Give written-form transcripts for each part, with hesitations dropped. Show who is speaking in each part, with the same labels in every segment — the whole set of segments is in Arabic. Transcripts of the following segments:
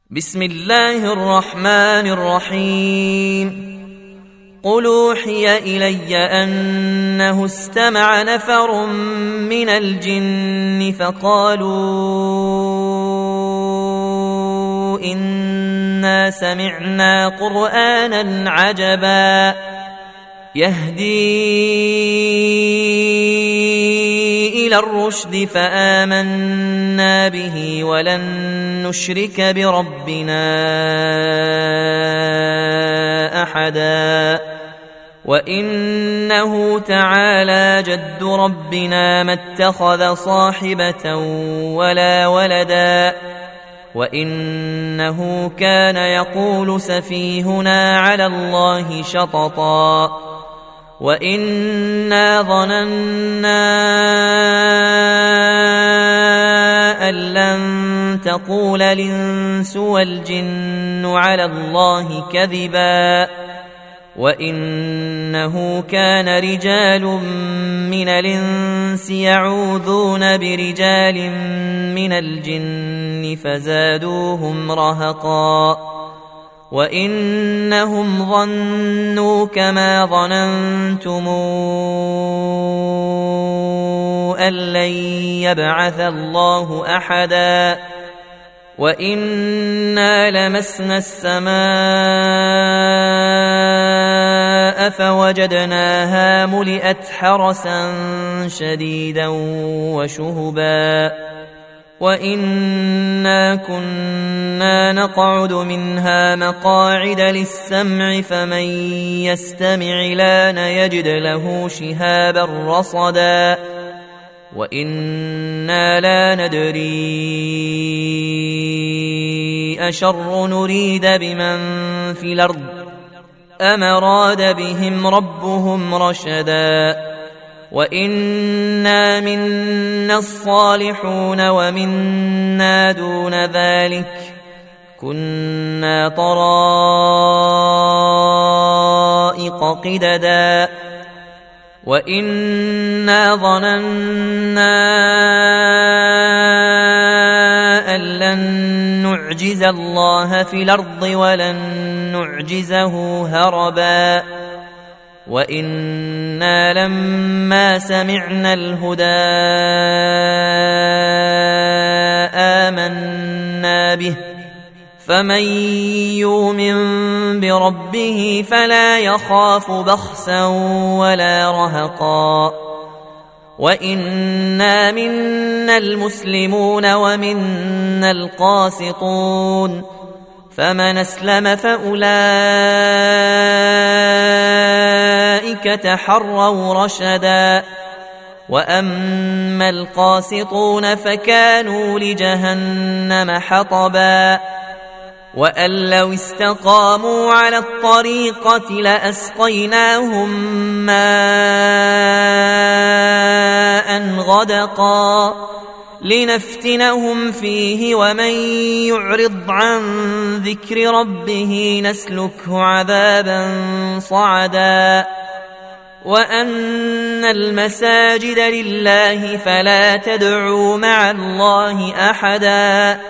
Speaker 1: بسم الله الرحمن الرحيم. قل أوحي إلي أنه استمع نفر من الجن فقالوا إنا سمعنا قرآنا عجبا يهدي إلى الرشد فآمنا به ولن نشرك بربنا أحدا وإنه تعالى جد ربنا ما اتخذ صاحبة ولا ولدا وإنه كان يقول سفيهنا على الله شططا وإنا ظننا أن لن تقول الإنس والجن على الله كذبا وإنه كان رجال من الإنس يعوذون برجال من الجن فزادوهم رهقا وإنهم ظنوا كما ظننتم أن لن يبعث الله أحدا وإنا لمسنا السماء فوجدناها ملئت حرسا شديدا وشهبا وإنا كنا نقعد منها مقاعد للسمع فمن يستمع لان يجد له شهابا رصدا وإنا لا ندري أشر نريد بمن في الأرض أم أراد بهم ربهم رشدا وإنا منا الصالحون ومنا دون ذلك كنا طرائق قددا وإنا ظننا أن لن نعجز الله في الأرض ولن نعجزه هربا وإنا لما سمعنا الهدى آمنا به فمن يؤمن بربه فلا يخاف بخسا ولا رهقا وإنا منا المسلمون ومنا القاسطون فمن أسلم فأولئك تحروا رشدا وأما القاسطون فكانوا لجهنم حطبا وأن لو استقاموا على الطريقة لأسقيناهم ماء غدقا لنفتنهم فيه ومن يعرض عن ذكر ربه نسلكه عذابا صعدا وأن المساجد لله فلا تدعوا مع الله أحدا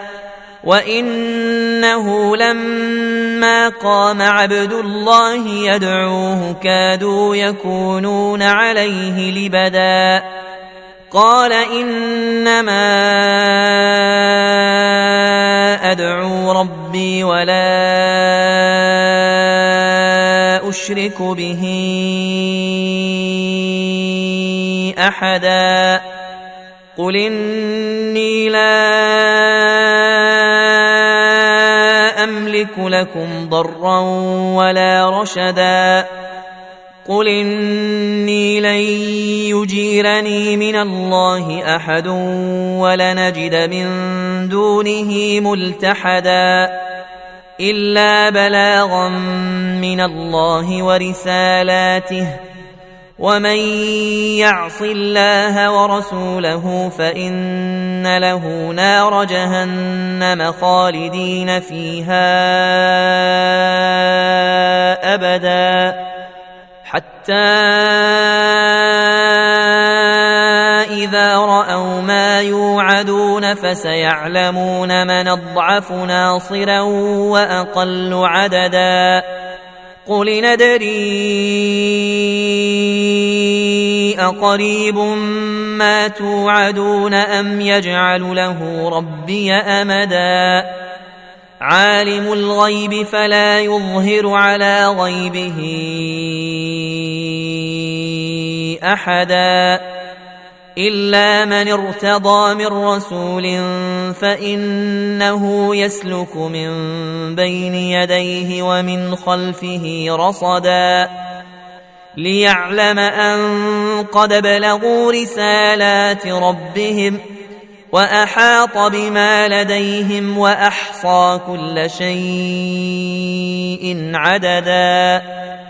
Speaker 1: وإنه لما قام عبد الله يدعوه كادوا يكونون عليه لبدا قال إنما أدعو ربي ولا أشرك به أحدا قل إني لا أملك لكم ضرا ولا رشدا قل إني لن يجيرني من الله أحد ولنجد من دونه ملتحدا إلا بلاغا من الله ورسالاته ومن يعص الله ورسوله فإن له نار جهنم خالدين فيها أبدا حتى إذا رأوا ما يوعدون فسيعلمون من أضعف ناصرا وأقل عددا قل ندري أقريب ما توعدون أم يجعل له ربي أمدا عالم الغيب فلا يظهر على غيبه أحدا إلا من ارتضى من رسول فإنه يسلك من بين يديه ومن خلفه رصدا ليعلم أن قد بلغوا رسالات ربهم وأحاط بما لديهم وأحصى كل شيء عددا